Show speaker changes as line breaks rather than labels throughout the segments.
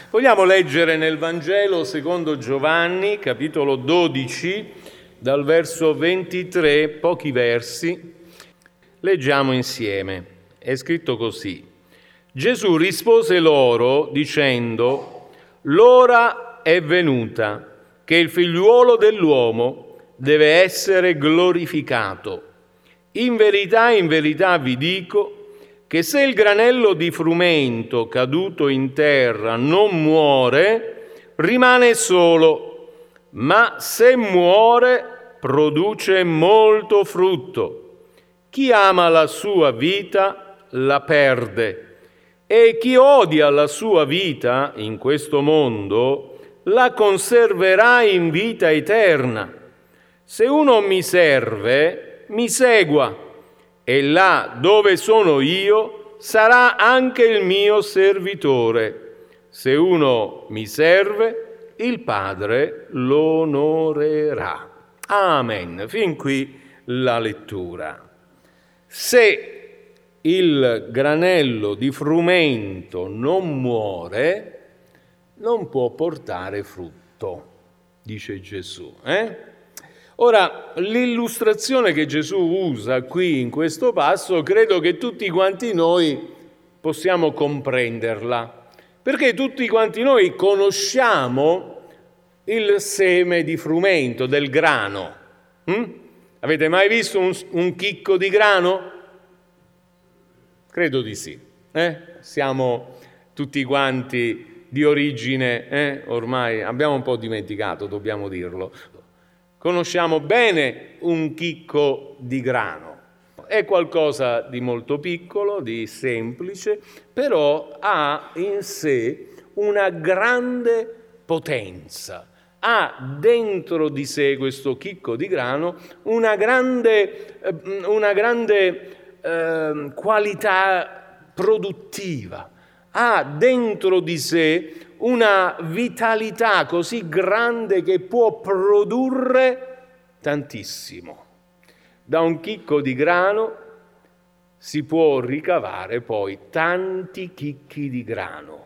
Vogliamo leggere nel Vangelo secondo Giovanni, capitolo 12, dal verso 23, pochi versi. Leggiamo insieme. È scritto così. Gesù rispose loro dicendo: «L'ora è venuta che il figliuolo dell'uomo deve essere glorificato. In verità vi dico che se il granello di frumento caduto in terra non muore, rimane solo, ma se muore produce molto frutto. Chi ama la sua vita la perde, e chi odia la sua vita in questo mondo la conserverà in vita eterna. Se uno mi serve, mi segua, e là dove sono io sarà anche il mio servitore. Se uno mi serve, il Padre lo onorerà». Amen. Fin qui la lettura. Se il granello di frumento non muore, non può portare frutto, dice Gesù. Ora, l'illustrazione che Gesù usa qui in questo passo credo che tutti quanti noi possiamo comprenderla, perché tutti quanti noi conosciamo il seme di frumento, del grano. Avete mai visto un chicco di grano? Credo di sì. Siamo tutti quanti di origine, ormai abbiamo un po' dimenticato, dobbiamo dirlo. Conosciamo bene un chicco di grano. È qualcosa di molto piccolo, di semplice, però ha in sé una grande potenza. Ha dentro di sé questo chicco di grano una grande qualità produttiva. Ha dentro di sé una vitalità così grande che può produrre tantissimo. Da un chicco di grano si può ricavare poi tanti chicchi di grano.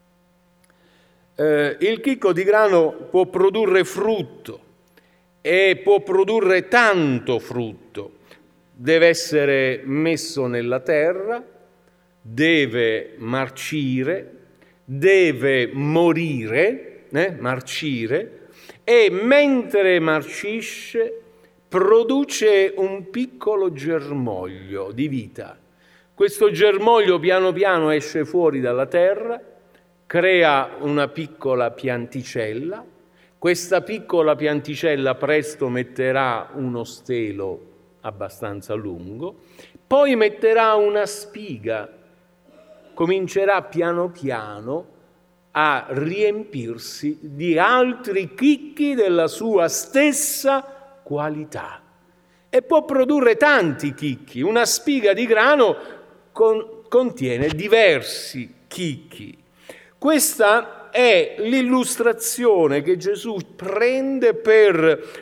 Il chicco di grano può produrre frutto e può produrre tanto frutto. Deve essere messo nella terra, deve marcire, deve morire, marcire, e mentre marcisce produce un piccolo germoglio di vita. Questo germoglio piano piano esce fuori dalla terra, crea una piccola pianticella. Questa piccola pianticella presto metterà uno stelo abbastanza lungo, poi metterà una spiga, comincerà piano piano a riempirsi di altri chicchi della sua stessa qualità e può produrre tanti chicchi. Una spiga di grano contiene diversi chicchi. Questa è l'illustrazione che Gesù prende per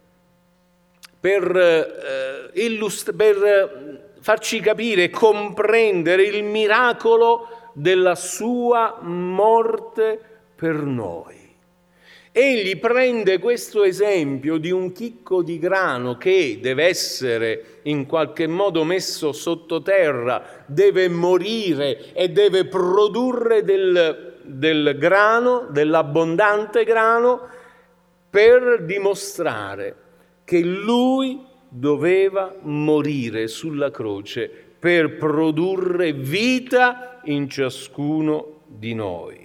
farci capire e comprendere il miracolo della sua morte per noi. Egli prende questo esempio di un chicco di grano che deve essere in qualche modo messo sottoterra, deve morire e deve produrre del grano, dell'abbondante grano, per dimostrare che lui doveva morire sulla croce per produrre vita in ciascuno di noi.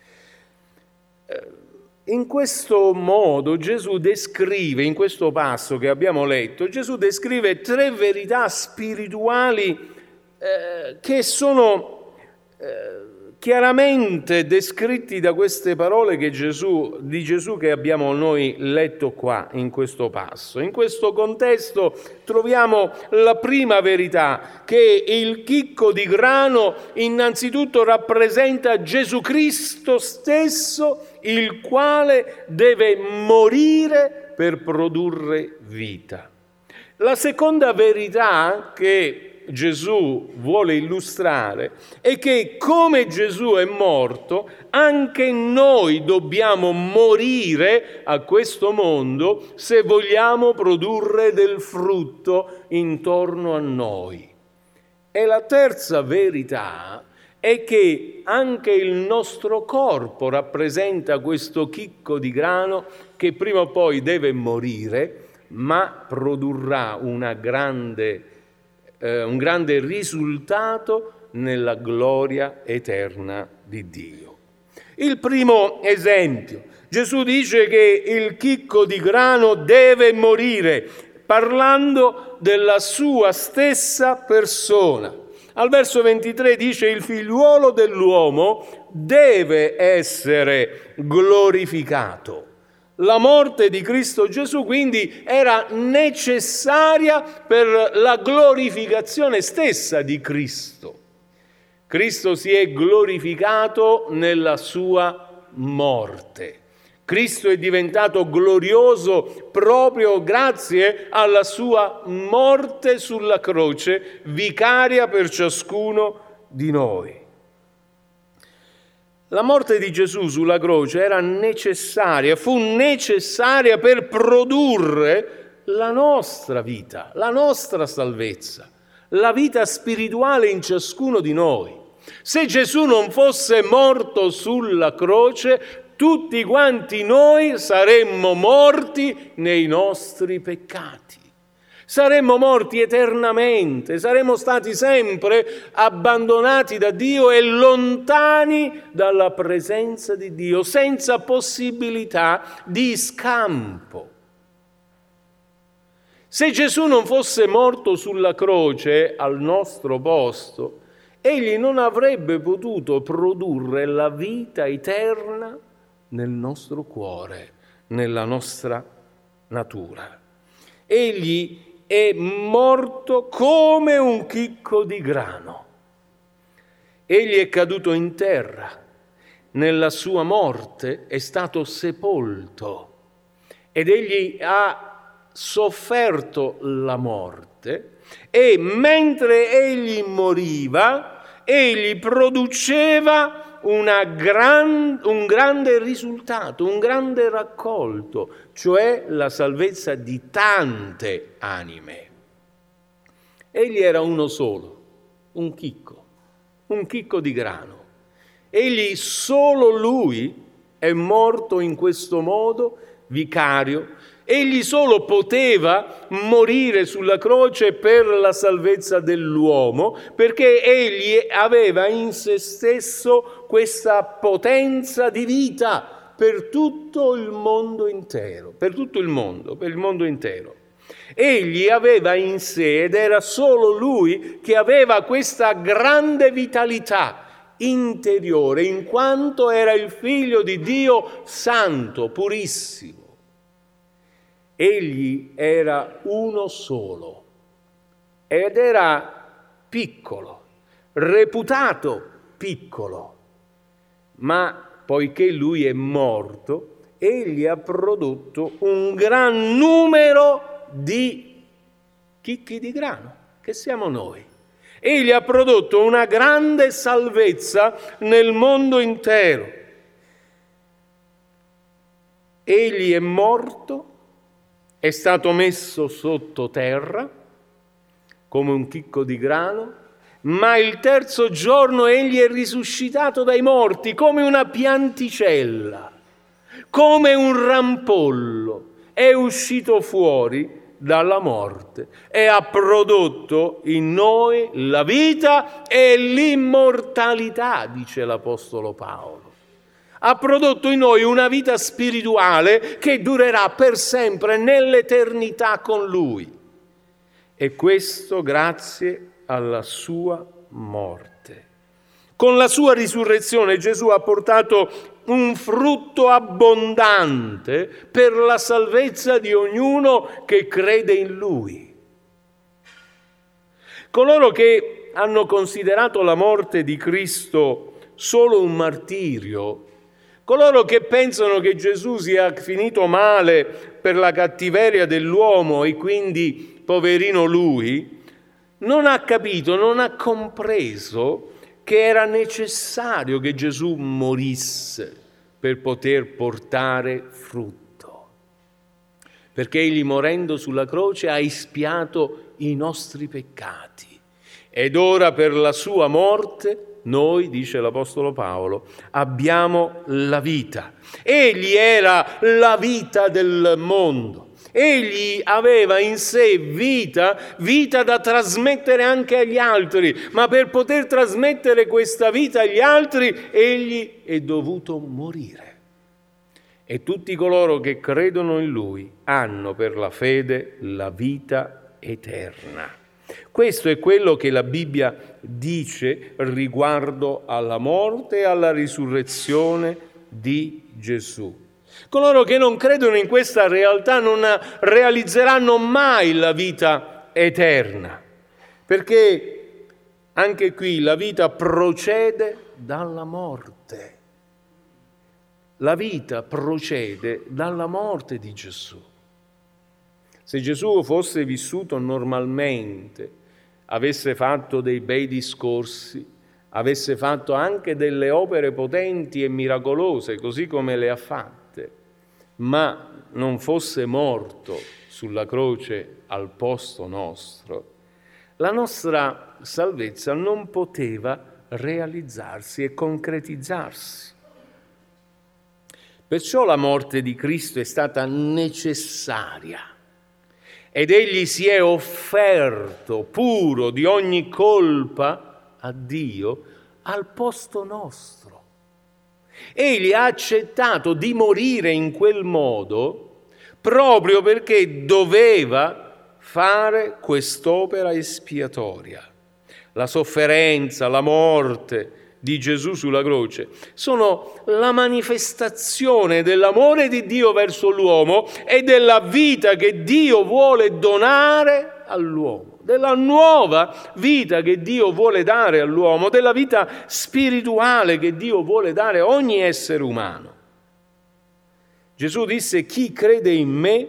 In questo modo Gesù descrive, in questo passo che abbiamo letto, Gesù descrive tre verità spirituali che sono chiaramente descritti da queste parole di Gesù che abbiamo noi letto qua in questo passo. In questo contesto troviamo la prima verità, che il chicco di grano innanzitutto rappresenta Gesù Cristo stesso, il quale deve morire per produrre vita. La seconda verità che Gesù vuole illustrare è che come Gesù è morto, anche noi dobbiamo morire a questo mondo se vogliamo produrre del frutto intorno a noi. E la terza verità è che anche il nostro corpo rappresenta questo chicco di grano che prima o poi deve morire, ma produrrà un grande risultato nella gloria eterna di Dio. Il primo esempio, Gesù dice che il chicco di grano deve morire, parlando della sua stessa persona. Al verso 23 dice: il figliuolo dell'uomo deve essere glorificato. La morte di Cristo Gesù quindi era necessaria per la glorificazione stessa di Cristo. Cristo si è glorificato nella sua morte. Cristo è diventato glorioso proprio grazie alla sua morte sulla croce, vicaria per ciascuno di noi. La morte di Gesù sulla croce era necessaria, fu necessaria per produrre la nostra vita, la nostra salvezza, la vita spirituale in ciascuno di noi. Se Gesù non fosse morto sulla croce, tutti quanti noi saremmo morti nei nostri peccati. Saremmo morti eternamente, saremmo stati sempre abbandonati da Dio e lontani dalla presenza di Dio, senza possibilità di scampo. Se Gesù non fosse morto sulla croce al nostro posto, egli non avrebbe potuto produrre la vita eterna nel nostro cuore, nella nostra natura. Egli è morto come un chicco di grano. Egli è caduto in terra. Nella sua morte è stato sepolto ed egli ha sofferto la morte e mentre egli moriva, egli produceva un grande risultato, un grande raccolto, cioè la salvezza di tante anime. Egli era uno solo, un chicco di grano. Egli, solo lui, è morto in questo modo, vicario. Egli solo poteva morire sulla croce per la salvezza dell'uomo, perché egli aveva in se stesso questa potenza di vita per tutto il mondo intero, per il mondo intero. Egli aveva in sé, ed era solo lui che aveva questa grande vitalità interiore, in quanto era il Figlio di Dio santo, purissimo. Egli era uno solo ed era piccolo, reputato piccolo, ma poiché lui è morto, egli ha prodotto un gran numero di chicchi di grano, che siamo noi. Egli ha prodotto una grande salvezza nel mondo intero. Egli è morto, è stato messo sotto terra come un chicco di grano, ma il terzo giorno egli è risuscitato dai morti come una pianticella, come un rampollo, è uscito fuori dalla morte e ha prodotto in noi la vita e l'immortalità, dice l'Apostolo Paolo. Ha prodotto in noi una vita spirituale che durerà per sempre nell'eternità con Lui. E questo grazie alla sua morte. Con la sua risurrezione Gesù ha portato un frutto abbondante per la salvezza di ognuno che crede in Lui. Coloro che hanno considerato la morte di Cristo solo un martirio, coloro che pensano che Gesù sia finito male per la cattiveria dell'uomo e quindi, poverino lui, non ha capito, non ha compreso che era necessario che Gesù morisse per poter portare frutto. Perché egli, morendo sulla croce, ha espiato i nostri peccati. Ed ora per la sua morte noi, dice l'Apostolo Paolo, abbiamo la vita. Egli era la vita del mondo. Egli aveva in sé vita da trasmettere anche agli altri, ma per poter trasmettere questa vita agli altri, egli è dovuto morire. E tutti coloro che credono in Lui hanno per la fede la vita eterna. Questo è quello che la Bibbia dice riguardo alla morte e alla risurrezione di Gesù. Coloro che non credono in questa realtà non realizzeranno mai la vita eterna, perché anche qui la vita procede dalla morte. La vita procede dalla morte di Gesù. Se Gesù fosse vissuto normalmente, avesse fatto dei bei discorsi, avesse fatto anche delle opere potenti e miracolose, così come le ha fatte, ma non fosse morto sulla croce al posto nostro, la nostra salvezza non poteva realizzarsi e concretizzarsi. Perciò la morte di Cristo è stata necessaria ed egli si è offerto puro di ogni colpa a Dio al posto nostro. Egli ha accettato di morire in quel modo proprio perché doveva fare quest'opera espiatoria. La sofferenza, la morte di Gesù sulla croce sono la manifestazione dell'amore di Dio verso l'uomo e della vita che Dio vuole donare all'uomo, della nuova vita che Dio vuole dare all'uomo, della vita spirituale che Dio vuole dare a ogni essere umano. Gesù disse: chi crede in me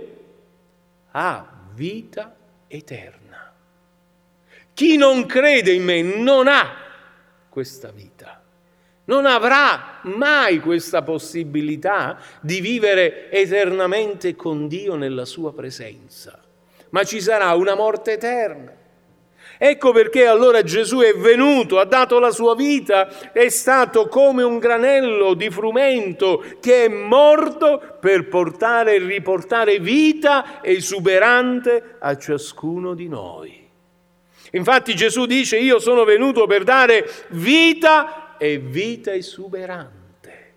ha vita eterna. Chi non crede in me non ha questa vita, non avrà mai questa possibilità di vivere eternamente con Dio nella sua presenza, ma ci sarà una morte eterna. Ecco perché allora Gesù è venuto, ha dato la sua vita, è stato come un granello di frumento che è morto per portare e riportare vita esuberante a ciascuno di noi. Infatti Gesù dice: io sono venuto per dare vita e vita esuberante.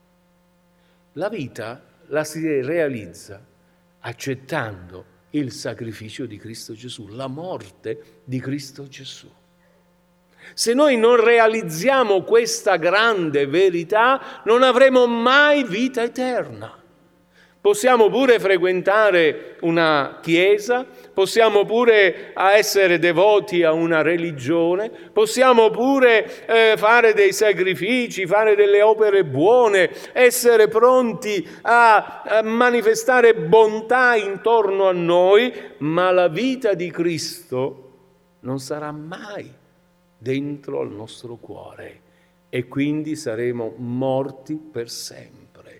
La vita la si realizza accettando il sacrificio di Cristo Gesù, la morte di Cristo Gesù. Se noi non realizziamo questa grande verità, non avremo mai vita eterna. Possiamo pure frequentare una chiesa, possiamo pure essere devoti a una religione, possiamo pure fare dei sacrifici, fare delle opere buone, essere pronti a manifestare bontà intorno a noi, ma la vita di Cristo non sarà mai dentro al nostro cuore e quindi saremo morti per sempre.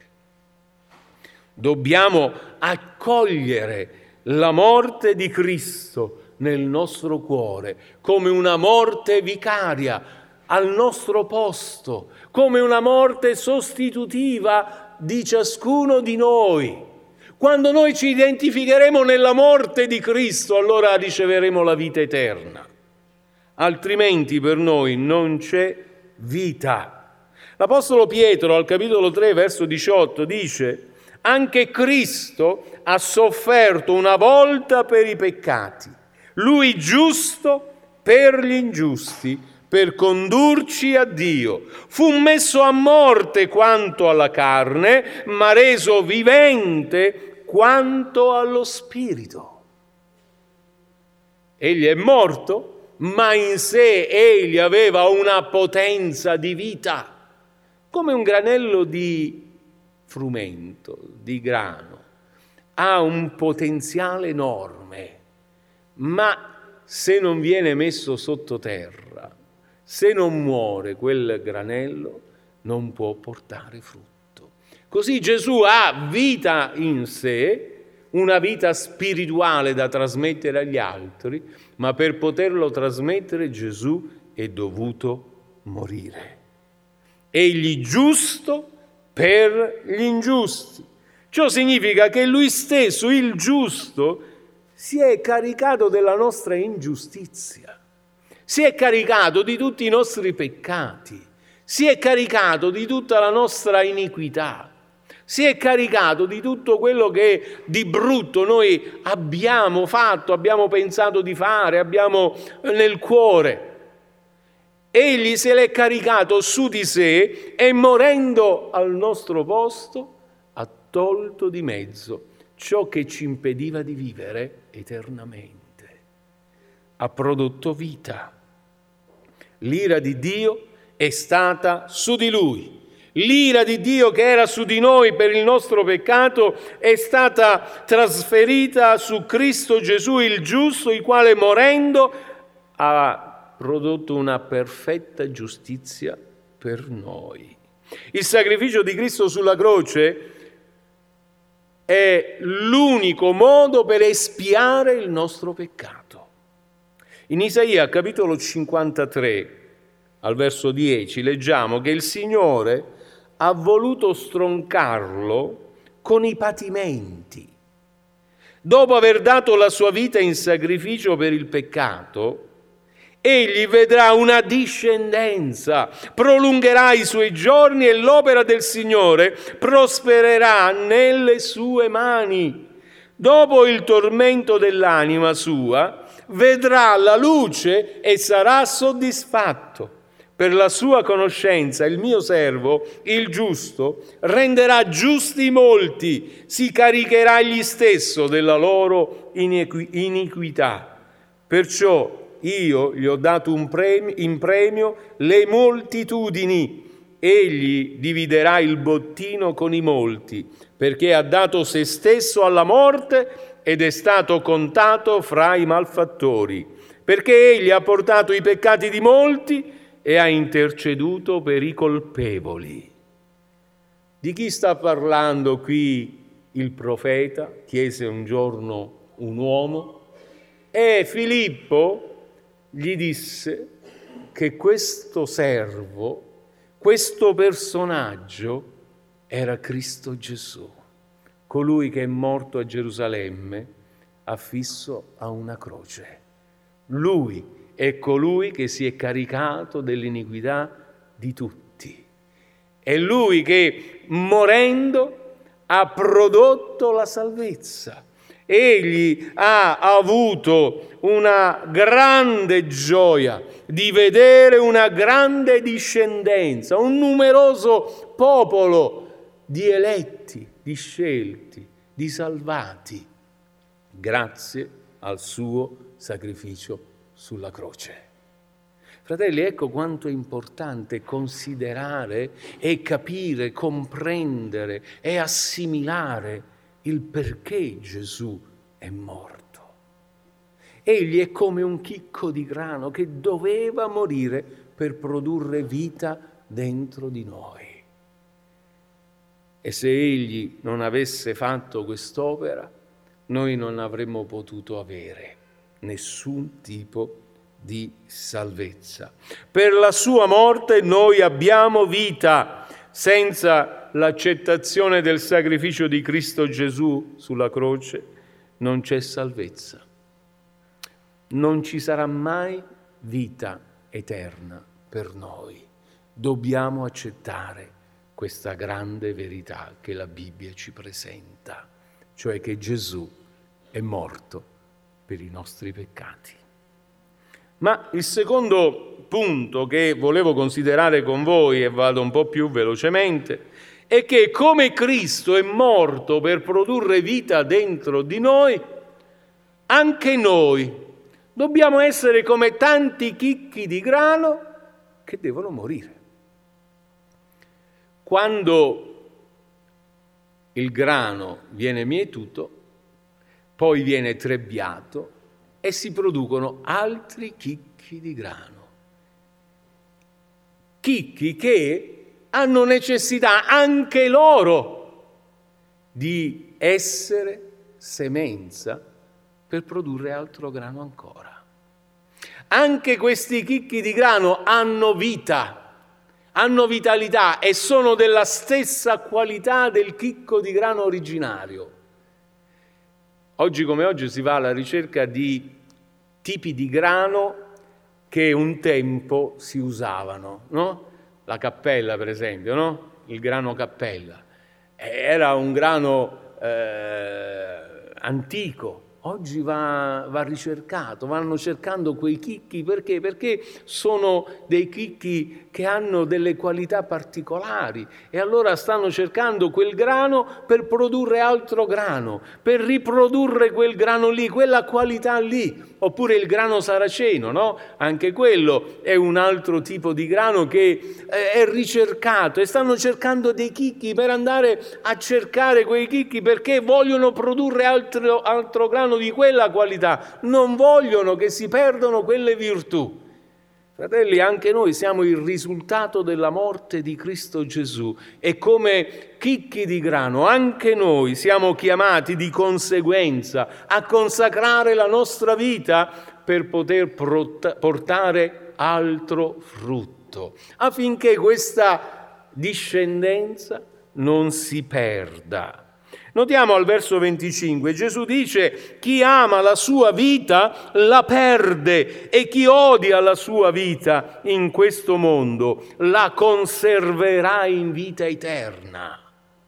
Dobbiamo accogliere la morte di Cristo nel nostro cuore come una morte vicaria al nostro posto, come una morte sostitutiva di ciascuno di noi. Quando noi ci identificheremo nella morte di Cristo, allora riceveremo la vita eterna. Altrimenti per noi non c'è vita. L'Apostolo Pietro al capitolo 3, verso 18 dice: anche Cristo ha sofferto una volta per i peccati, Lui giusto per gli ingiusti, per condurci a Dio. Fu messo a morte quanto alla carne, ma reso vivente quanto allo spirito. Egli è morto, ma in sé egli aveva una potenza di vita, come un granello di frumento, di grano, ha un potenziale enorme, ma se non viene messo sottoterra, se non muore quel granello, non può portare frutto. Così Gesù ha vita in sé, una vita spirituale da trasmettere agli altri, ma per poterlo trasmettere Gesù è dovuto morire. Egli giusto per gli ingiusti. Ciò significa che lui stesso, il giusto, si è caricato della nostra ingiustizia, si è caricato di tutti i nostri peccati, si è caricato di tutta la nostra iniquità, si è caricato di tutto quello che di brutto noi abbiamo fatto, abbiamo pensato di fare, abbiamo nel cuore. Egli se l'è caricato su di sé e morendo al nostro posto ha tolto di mezzo ciò che ci impediva di vivere eternamente. Ha prodotto vita. L'ira di Dio è stata su di Lui. L'ira di Dio che era su di noi per il nostro peccato è stata trasferita su Cristo Gesù il giusto, il quale morendo ha prodotto una perfetta giustizia per noi. Il sacrificio di Cristo sulla croce è l'unico modo per espiare il nostro peccato. In Isaia, capitolo 53, al verso 10, leggiamo che il Signore ha voluto stroncarlo con i patimenti. Dopo aver dato la sua vita in sacrificio per il peccato, egli vedrà una discendenza, prolungherà i suoi giorni e l'opera del Signore prospererà nelle sue mani. Dopo il tormento dell'anima sua, vedrà la luce e sarà soddisfatto. Per la sua conoscenza il mio servo, il giusto, renderà giusti molti, si caricherà egli stesso della loro iniquità. Perciò io gli ho dato in premio le moltitudini, egli dividerà il bottino con i molti, perché ha dato se stesso alla morte ed è stato contato fra i malfattori, perché egli ha portato i peccati di molti e ha interceduto per i colpevoli. Di chi sta parlando qui il profeta? Chiese un giorno un uomo, e Filippo gli disse che questo servo, questo personaggio era Cristo Gesù, colui che è morto a Gerusalemme affisso a una croce. Lui è colui che si è caricato dell'iniquità di tutti. È lui che, morendo, ha prodotto la salvezza. Egli ha avuto una grande gioia di vedere una grande discendenza, un numeroso popolo di eletti, di scelti, di salvati, grazie al suo sacrificio sulla croce. Fratelli, ecco quanto è importante considerare e capire, comprendere e assimilare il perché Gesù è morto. Egli è come un chicco di grano che doveva morire per produrre vita dentro di noi. E se egli non avesse fatto quest'opera, noi non avremmo potuto avere nessun tipo di salvezza. Per la sua morte noi abbiamo vita. Senza l'accettazione del sacrificio di Cristo Gesù sulla croce non c'è salvezza. Non ci sarà mai vita eterna per noi. Dobbiamo accettare questa grande verità che la Bibbia ci presenta, cioè che Gesù è morto per i nostri peccati. Ma il secondo punto che volevo considerare con voi, e vado un po' più velocemente, è che come Cristo è morto per produrre vita dentro di noi, anche noi dobbiamo essere come tanti chicchi di grano che devono morire. Quando il grano viene mietuto, poi viene trebbiato e si producono altri chicchi di grano. Chicchi che hanno necessità anche loro di essere semenza per produrre altro grano ancora. Anche questi chicchi di grano hanno vita, hanno vitalità e sono della stessa qualità del chicco di grano originario. Oggi come oggi si va alla ricerca di tipi di grano che un tempo si usavano, no? La cappella, per esempio, no? Il grano cappella. Era un grano antico. Oggi va ricercato, vanno cercando quei chicchi, perché? Perché sono dei chicchi che hanno delle qualità particolari e allora stanno cercando quel grano per produrre altro grano, per riprodurre quel grano lì, quella qualità lì. Oppure il grano saraceno, no? Anche quello è un altro tipo di grano che è ricercato e stanno cercando dei chicchi per andare a cercare quei chicchi perché vogliono produrre altro grano di quella qualità, non vogliono che si perdano quelle virtù. Fratelli, anche noi siamo il risultato della morte di Cristo Gesù e come chicchi di grano anche noi siamo chiamati di conseguenza a consacrare la nostra vita per poter portare altro frutto, affinché questa discendenza non si perda. Notiamo al verso 25, Gesù dice: chi ama la sua vita la perde e chi odia la sua vita in questo mondo la conserverà in vita eterna.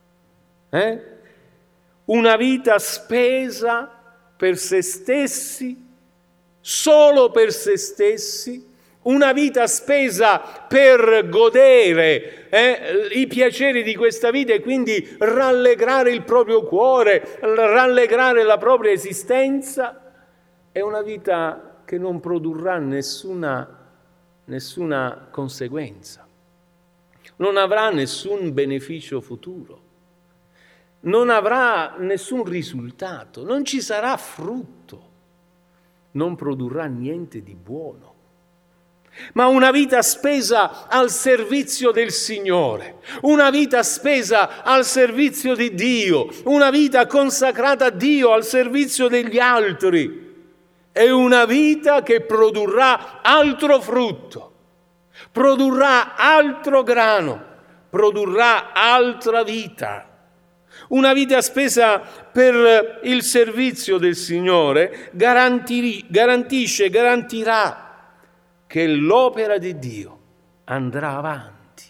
Una vita spesa per se stessi, solo per se stessi, una vita spesa per godere i piaceri di questa vita e quindi rallegrare il proprio cuore, rallegrare la propria esistenza, è una vita che non produrrà nessuna conseguenza, non avrà nessun beneficio futuro, non avrà nessun risultato, non ci sarà frutto, non produrrà niente di buono. Ma una vita spesa al servizio del Signore, una vita spesa al servizio di Dio, una vita consacrata a Dio, al servizio degli altri, è una vita che produrrà altro frutto, produrrà altro grano, produrrà altra vita. Una vita spesa per il servizio del Signore garantirà che l'opera di Dio andrà avanti.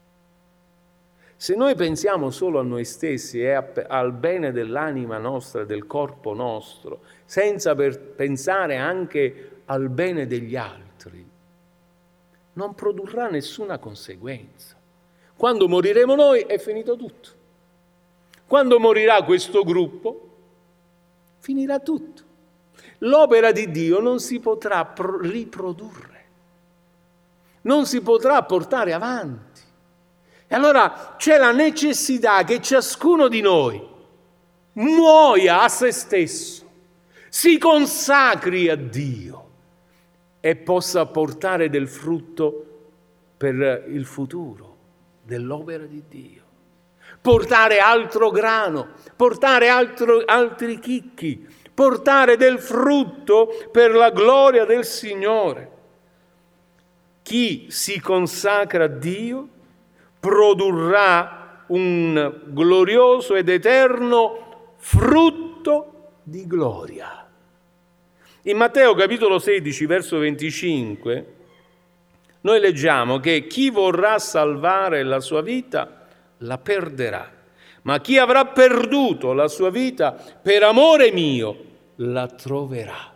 Se noi pensiamo solo a noi stessi e al bene dell'anima nostra, del corpo nostro, senza pensare anche al bene degli altri, non produrrà nessuna conseguenza. Quando moriremo noi è finito tutto. Quando morirà questo gruppo, finirà tutto. L'opera di Dio non si potrà riprodurre. Non si potrà portare avanti. E allora c'è la necessità che ciascuno di noi muoia a se stesso, si consacri a Dio e possa portare del frutto per il futuro dell'opera di Dio. Portare altro grano, portare altri chicchi, portare del frutto per la gloria del Signore. Chi si consacra a Dio produrrà un glorioso ed eterno frutto di gloria. In Matteo capitolo 16, verso 25, noi leggiamo che chi vorrà salvare la sua vita la perderà, ma chi avrà perduto la sua vita per amore mio la troverà.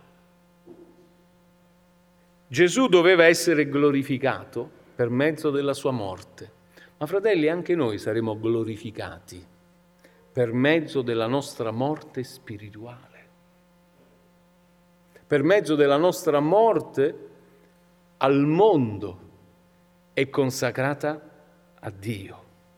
Gesù doveva essere glorificato per mezzo della sua morte, ma fratelli, anche noi saremo glorificati per mezzo della nostra morte spirituale, per mezzo della nostra morte al mondo e consacrata a Dio.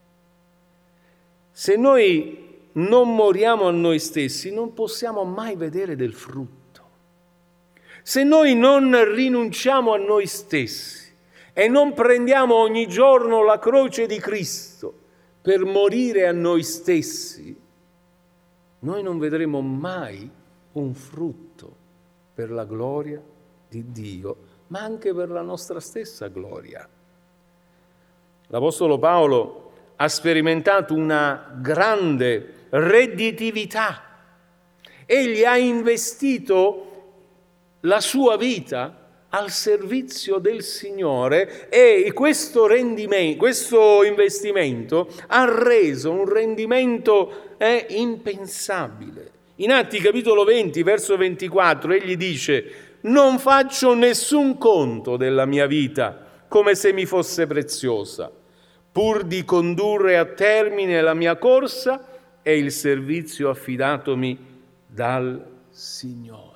Se noi non moriamo a noi stessi, non possiamo mai vedere del frutto. se noi non rinunciamo a noi stessi e non prendiamo ogni giorno la croce di Cristo per morire a noi stessi, noi non vedremo mai un frutto per la gloria di Dio, ma anche per la nostra stessa gloria. L'Apostolo Paolo ha sperimentato una grande redditività. Egli ha investito la sua vita al servizio del Signore e questo investimento ha reso un rendimento impensabile. In Atti capitolo 20, verso 24, egli dice: «Non faccio nessun conto della mia vita come se mi fosse preziosa, pur di condurre a termine la mia corsa e il servizio affidatomi dal Signore».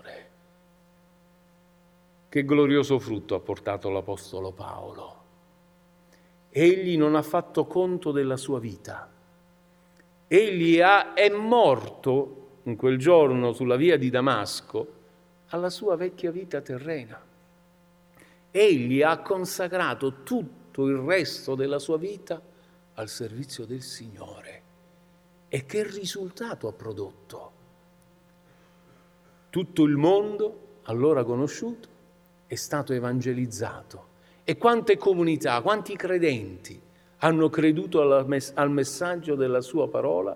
Che glorioso frutto ha portato l'Apostolo Paolo. Egli non ha fatto conto della sua vita. Egli è morto in quel giorno sulla via di Damasco alla sua vecchia vita terrena. Egli ha consacrato tutto il resto della sua vita al servizio del Signore. E che risultato ha prodotto? Tutto il mondo, allora conosciuto, è stato evangelizzato. E quante comunità, quanti credenti hanno creduto al messaggio della sua parola,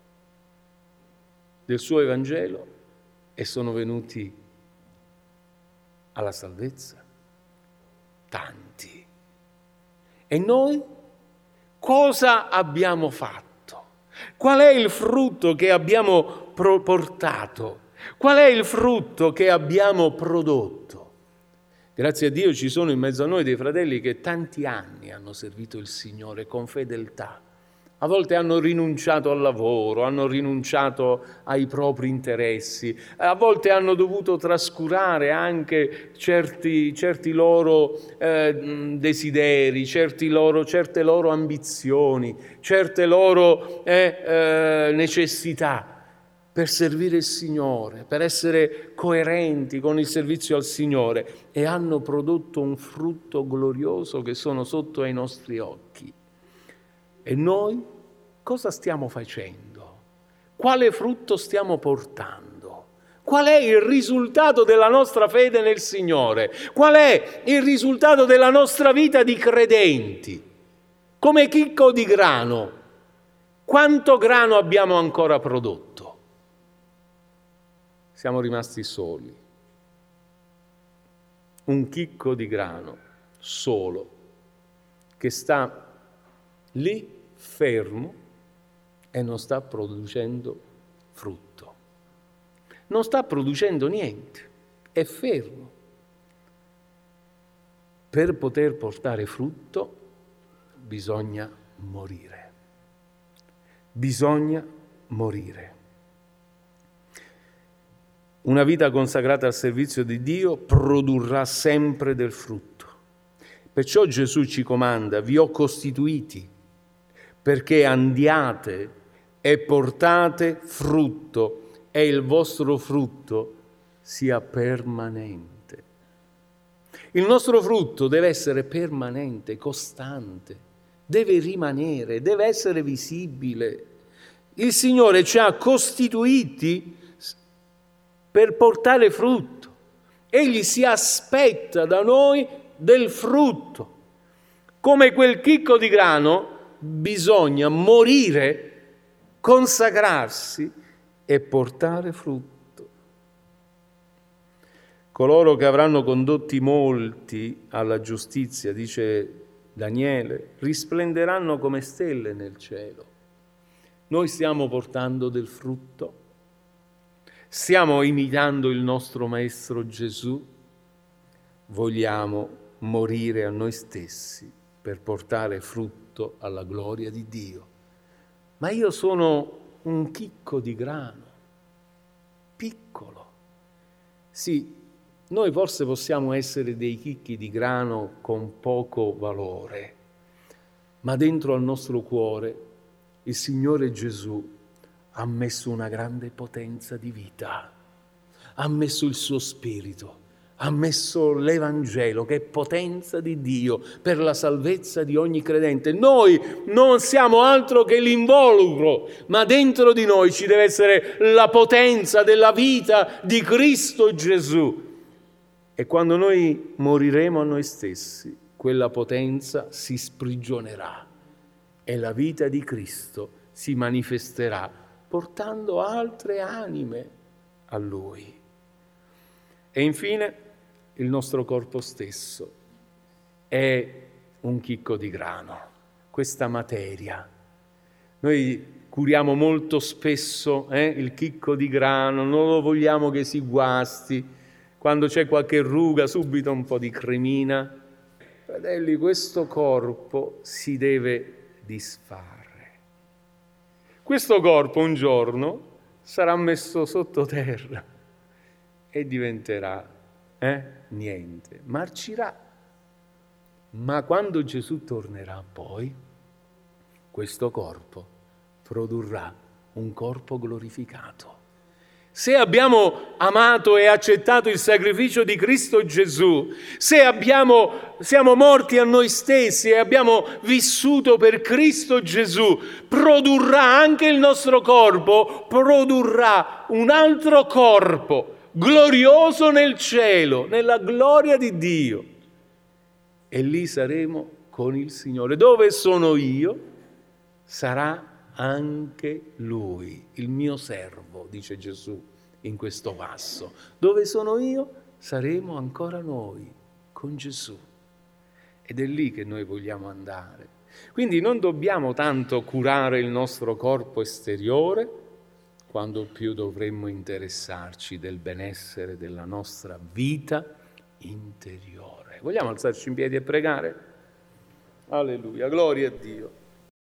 del suo Evangelo, e sono venuti alla salvezza? Tanti. E noi cosa abbiamo fatto? Qual è il frutto che abbiamo portato? Qual è il frutto che abbiamo prodotto? Grazie a Dio ci sono in mezzo a noi dei fratelli che tanti anni hanno servito il Signore con fedeltà. A volte hanno rinunciato al lavoro, hanno rinunciato ai propri interessi, a volte hanno dovuto trascurare anche certi loro desideri, certe loro ambizioni, certe loro necessità per servire il Signore, per essere coerenti con il servizio al Signore, e hanno prodotto un frutto glorioso che sono sotto ai nostri occhi. E noi cosa stiamo facendo? Quale frutto stiamo portando? Qual è il risultato della nostra fede nel Signore? Qual è il risultato della nostra vita di credenti? Come chicco di grano, quanto grano abbiamo ancora prodotto? Siamo rimasti soli. Un chicco di grano solo, che sta lì fermo e non sta producendo frutto. Non sta producendo niente, è fermo. Per poter portare frutto bisogna morire. Bisogna morire. Una vita consacrata al servizio di Dio produrrà sempre del frutto. Perciò Gesù ci comanda: vi ho costituiti perché andiate e portate frutto e il vostro frutto sia permanente. Il nostro frutto deve essere permanente, costante, deve rimanere, deve essere visibile. Il Signore ci ha costituiti per portare frutto. Egli si aspetta da noi del frutto. Come quel chicco di grano bisogna morire, consacrarsi e portare frutto. Coloro che avranno condotti molti alla giustizia, dice Daniele, risplenderanno come stelle nel cielo. Noi stiamo portando del frutto? Stiamo imitando il nostro Maestro Gesù? Vogliamo morire a noi stessi per portare frutto alla gloria di Dio. Ma io sono un chicco di grano, piccolo. Sì, noi forse possiamo essere dei chicchi di grano con poco valore, ma dentro al nostro cuore il Signore Gesù ha messo una grande potenza di vita, ha messo il suo spirito, ha messo l'Evangelo, che è potenza di Dio per la salvezza di ogni credente. Noi non siamo altro che l'involucro, ma dentro di noi ci deve essere la potenza della vita di Cristo Gesù. E quando noi moriremo a noi stessi, quella potenza si sprigionerà e la vita di Cristo si manifesterà portando altre anime a Lui. E infine il nostro corpo stesso è un chicco di grano, questa materia. Noi curiamo molto spesso il chicco di grano, non lo vogliamo che si guasti. Quando c'è qualche ruga, subito un po' di cremina. Fratelli, questo corpo si deve disfare. Questo corpo un giorno sarà messo sottoterra e diventerà niente, marcirà. Ma quando Gesù tornerà poi, questo corpo produrrà un corpo glorificato. Se abbiamo amato e accettato il sacrificio di Cristo Gesù, se siamo morti a noi stessi e abbiamo vissuto per Cristo Gesù, produrrà anche il nostro corpo, produrrà un altro corpo glorioso nel cielo, nella gloria di Dio. E lì saremo con il Signore. Dove sono io, sarà anche Lui, il mio servo, dice Gesù in questo passo. Dove sono io, saremo ancora noi con Gesù. Ed è lì che noi vogliamo andare. Quindi non dobbiamo tanto curare il nostro corpo esteriore, quando più dovremmo interessarci del benessere della nostra vita interiore. Vogliamo alzarci in piedi e pregare? Alleluia, gloria a Dio.